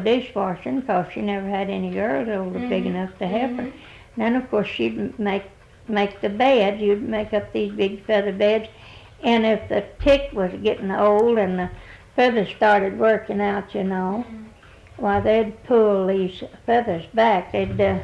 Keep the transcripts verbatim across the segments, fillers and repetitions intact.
dishwashing because she never had any girls older Mhm. big enough to help her. Mhm. Then of course she'd make make the beds. You'd make up these big feather beds, and if the tick was getting old and the feathers started working out, you know, Mhm. why they'd pull these feathers back. They'd uh,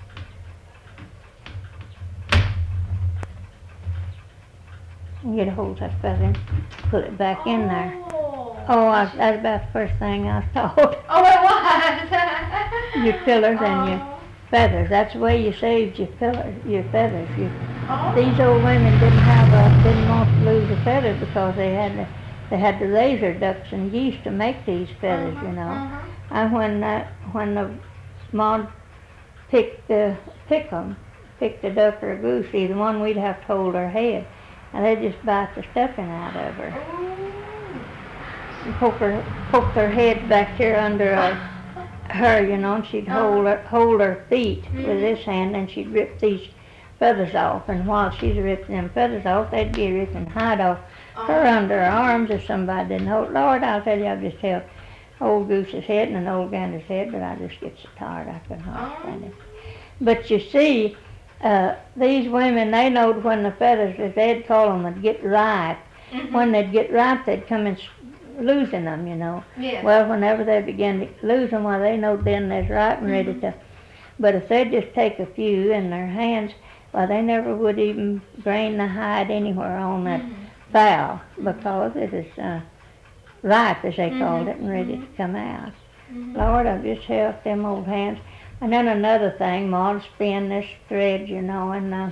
get a hold of that feather and put it back in there. Oh, Oh, I, that's about the first thing I was taught. oh, it was. Your pillars and your Oh. feathers. That's the way you saved your pillars, your feathers. You, Oh. these old women didn't have a, didn't want to lose a feather because they had to, they had to raise their ducks and geese to make these feathers, Uh-huh, you know. uh-huh. And when that, when the mom picked the pick 'em, picked a duck or a goose, either one, we'd have to hold her head, and they'd just bite the stuffing out of her. And poke her, poke their head back here under her, her, you know, and she'd hold her, hold her feet with this hand, and she'd rip these feathers off. And while she's ripping them feathers off, they'd be ripping hide off her under her arms if somebody didn't hold. Lord, I'll tell you, I've just held old goose's head and an old gander's head, but I just get so tired I couldn't hardly stand it. But you see, uh, these women, they knowed when the feathers, as they'd call them, would get ripe. Mhm. When they'd get ripe, they'd come in s- losing them, you know. Yes. Well, whenever they began to lose them, well, they knowed then they's ripe and ready to. But if they'd just take a few in their hands, well, they never would even grain the hide anywhere on that Mhm. fowl because it is uh, ripe, as they called Mhm, it, and ready mhm. to come out. Mhm. Lord, I've just held them old hands. And then another thing, Ma'd spin this thread, you know, and uh,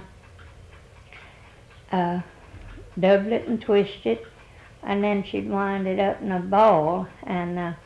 uh, double it and twist it, and then she'd wind it up in a ball, and uh,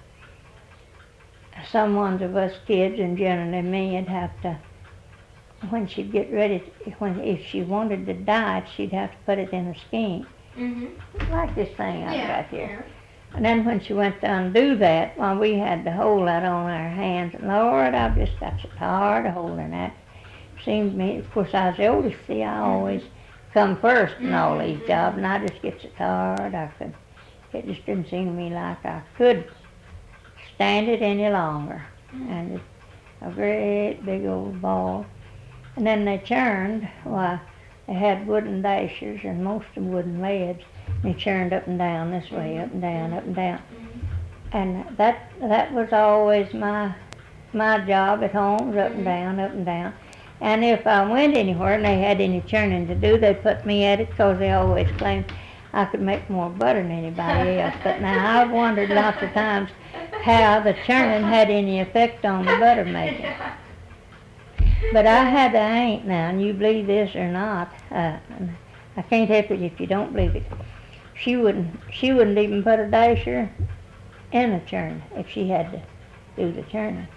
some ones of us kids, and generally me, would have to, when she'd get ready, to, when if she wanted to dye it, she'd have to put it in a skein, Mhm. like this thing I've Yeah. got here. And then when she went to undo that, well, we had to hold that on our hands. And Lord, I've just got so tired of holding that. Seemed to me, of course, I was the oldest, see, I always come first in all these jobs, and I just get so tired, I could, it just didn't seem to me like I could stand it any longer. And it's a great big old ball. And then they churned, why, they had wooden dashers and most of them wooden leads. They churned up and down this way, up and down, up and down. And that that was always my my job at home, was up and down, up and down. And if I went anywhere and they had any churning to do, they put me at it because they always claimed I could make more butter than anybody else. But now I've wondered lots of times how the churning had any effect on the butter making. But I had to ain't now, and you believe this or not, uh, I can't help it if you don't believe it. She wouldn't, she wouldn't even put a dasher in a churn if she had to do the churning.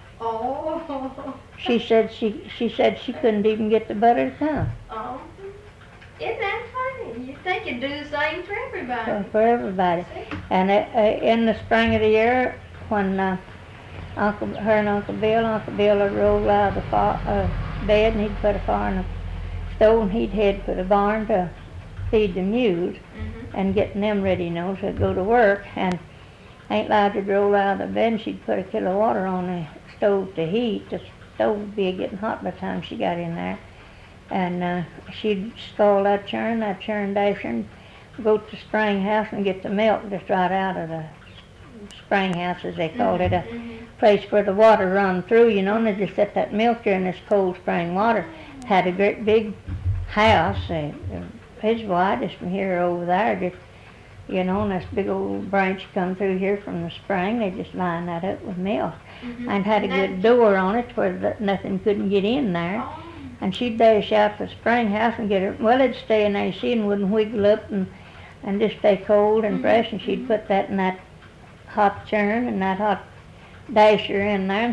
Oh. She said she, she said she couldn't even get the butter to come. Oh. Isn't that funny? You think you'd do the same for everybody. For, for everybody. And uh, uh, in the spring of the year, when uh, Uncle, her and Uncle Bill, Uncle Bill would roll out of the fa- uh, bed and he'd put a fire in the stove and he'd head for the barn to feed the mules Mhm. and getting them ready, you know, to go to work. And Aunt Lida would roll out of the bed and she'd put a kettle of water on the stove to heat. The stove would be getting hot by the time she got in there. And uh, she'd scald that churn, that churn dasher, and go to the spring house and get the milk just right out of the spring house, as they called it, a place where the water run through, you know, and they just set that milk there in this cold spring water. Had a great big house, uh, it's widest from here over there, just, you know, and this big old branch come through here from the spring. They just lined that up with milk. Mhm. And had a good door on it where the, nothing couldn't get in there. Oh. And she'd dash out to the spring house and get her, well, it'd stay in A C and wouldn't wiggle up and, and just stay cold and fresh, and she'd put that in that hot churn and that hot dasher in there.